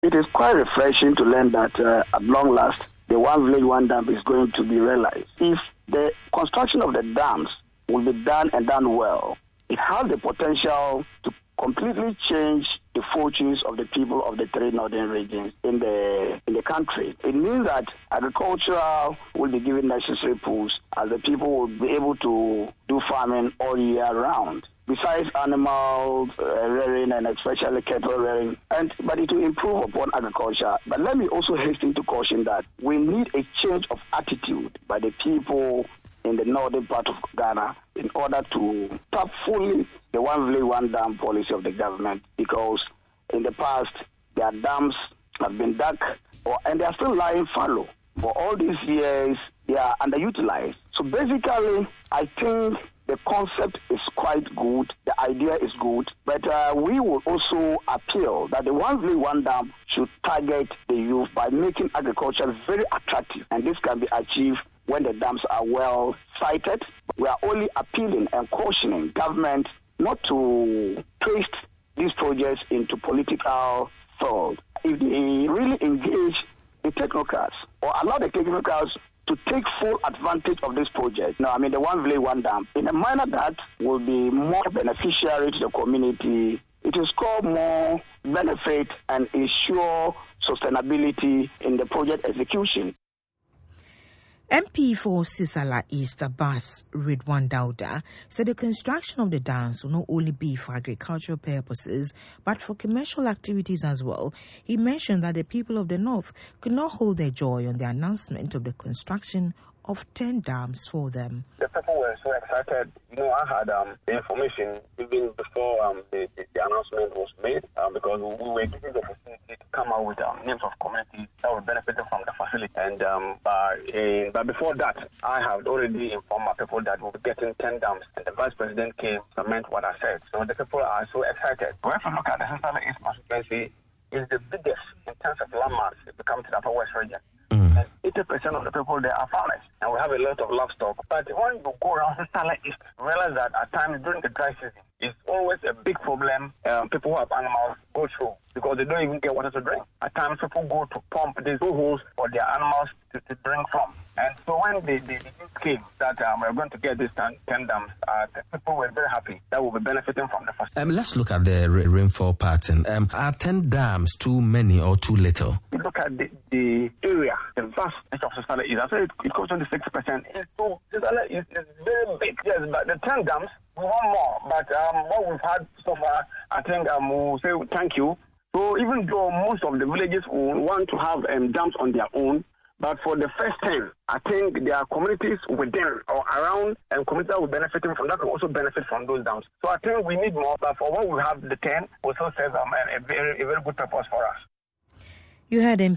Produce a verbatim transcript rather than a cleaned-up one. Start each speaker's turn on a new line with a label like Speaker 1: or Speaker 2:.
Speaker 1: It is quite refreshing to learn that uh, at long last, the One Village, One Dam is going to be realized. If the construction of the dams will be done and done well, it has the potential to completely change the fortunes of the people of the three northern regions in the in the country. It means that agriculture will be given necessary pools as the people will be able to do farming all year round. Besides animal uh, rearing and especially cattle rearing, and but it will improve upon agriculture. But let me also hasten to caution that we need a change of attitude by the people in the northern part of Ghana in order to tap fully the One Village, One Dam policy of the government, because in the past their dams have been dug or, and they are still lying fallow. For all these years, they are underutilized. So basically, I think the concept is quite good, the idea is good, but uh, we will also appeal that the One Village, One Dam should target the youth by making agriculture very attractive, and this can be achieved when the dams are well sited. We are only appealing and cautioning government not to twist these projects into political thought. If they really engage the technocrats or allow the technocrats to take full advantage of this project, no, I mean the One Village, One Dam, in a manner that will be more beneficiary to the community, it will score more benefit and ensure sustainability in the project execution.
Speaker 2: M P for Sisala East Abbas Ridwan Dauda said the construction of the dams will not only be for agricultural purposes but for commercial activities as well. He mentioned that the people of the north could not hold their joy on the announcement of the construction of ten dams for them.
Speaker 3: The people were so excited. You know, I had um, the information even before um, the, the, the announcement was made um, because we were given the opportunity to come out with um, names of communities that were benefiting from the facility. And um, but, uh, but before that, I had already informed my people that we'll be getting ten dams. And the Vice President came to cement what I said. So the people are so excited. We have to look at the Sisala East constituency is the biggest in terms of landmass if you come to the Upper West region. Mm. And eighty percent of the people there are farmers, and we have a lot of livestock. But when you go around Sisala East, realize that at times during the dry season, it's always a big problem um, people who have animals go through because they don't even get water to drink. At times, people go to pump these holes for their animals to, to drink from. And so when the, the, the news came that um, we're going to get these ten, ten dams, uh, the people were very happy that we'll be benefiting from the first.
Speaker 4: Um, let's look at the ra- rainfall pattern. Um, are ten dams too many or too little?
Speaker 3: You look at the, the area, the vast of Sisala East. I say it, it goes twenty-six percent. So Sisala is, is very big. Yes, but the ten dams, we want more. But um, what we've had so far, I think um, we'll say thank you. So even though most of the villages will want to have um, dams on their own, but for the first ten, I think there are communities within or around and communities that will benefit from that will also benefit from those dams. So I think we need more, but for what we have, the ten also serves um, a, very, a very good purpose for us.
Speaker 2: You heard M